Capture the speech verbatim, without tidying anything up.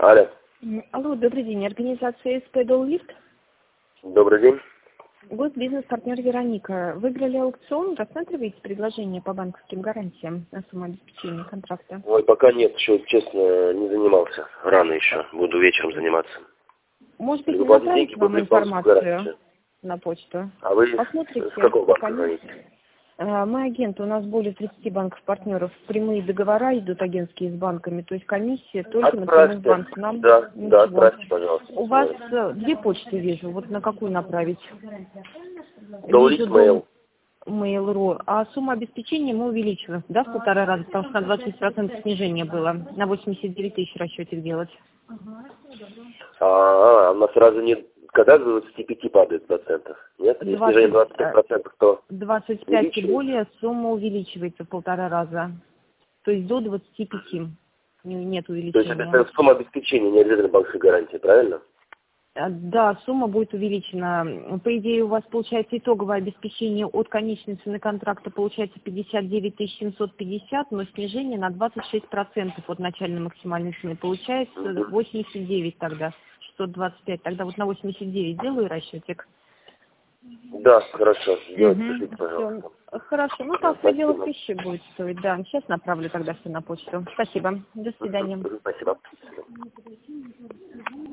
Алло. Алло, добрый день. Организация СП «Доллифт». Добрый день. Госбизнес-партнер Вероника. Выиграли аукцион. Рассматриваете предложение по банковским гарантиям на сумму обеспечения контракта? Ой, пока нет, еще, честно, не занимался. Рано еще. Буду вечером заниматься. Может быть, Переводить направить деньги вам по информацию гарантию. на почту? А вы Посмотрите. с какого банка Конечно. звоните? А, Мы агенты, у нас более тридцати банков-партнеров. Прямые договора идут агентские с банками, то есть комиссия только на прямых Отправьте. банках. Нам Да, ничего. да, отправьте, пожалуйста. У вас э, две почты вижу. Вот на какую направить? Доллифт Mail. Mail.ru. А сумма обеспечения мы увеличиваем, да, в полтора раза, потому что на двадцать шесть процентов снижение было. На восемьдесят девять тысяч расчетик делать. А, у нас сразу нет, когда с двадцати пяти падает процентов? Нет? Если снижение двадцать пять процентов, то двадцать пять и более сумма увеличивается в полтора раза. То есть до двадцати пяти нет увеличения. То есть это сумма обеспечения, не обязательно банковской гарантии, правильно? Да, сумма будет увеличена. По идее, у вас получается итоговое обеспечение от конечной цены контракта получается пятьдесят девять тысяч семьсот пятьдесят, но снижение на двадцать шесть процентов от начальной максимальной цены. Получается восемьдесят девять тогда, шестьсот двадцать пять. Тогда вот на восемьдесят девять делаю расчетик. Да, хорошо. Сделайте, Угу. пишите, пожалуйста. Все. Хорошо. Ну, так в пределах тысячи будет стоить. Да, сейчас направлю тогда все на почту. Спасибо. До свидания. Спасибо.